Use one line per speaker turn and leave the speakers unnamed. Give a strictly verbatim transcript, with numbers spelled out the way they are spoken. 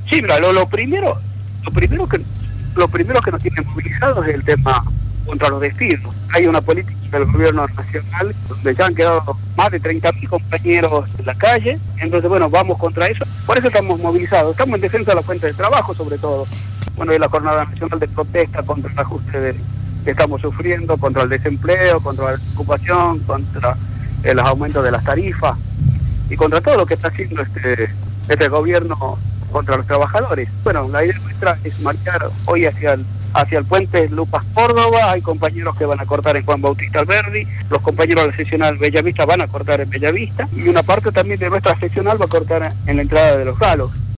Sí, mira, lo, lo primero, lo primero que lo primero que nos tiene movilizados es el tema contra los despidos. Hay una política del gobierno nacional donde ya han quedado más de treinta mil compañeros en la calle, entonces bueno, vamos contra eso, por eso estamos movilizados, estamos en defensa de la fuente de trabajo sobre todo. Bueno, hay la jornada nacional de protesta contra el ajuste de, que estamos sufriendo, contra el desempleo, contra la ocupación, contra el aumento de las tarifas y contra todo lo que está haciendo este, este gobierno contra los trabajadores. Bueno, la idea nuestra es marchar hoy hacia el, hacia el puente Lupas Córdoba. Hay compañeros que van a cortar en Juan Bautista Alberdi, los compañeros de la seccional Bellavista van a cortar en Bellavista y una parte también de nuestra seccional va a cortar en la entrada de los Galos.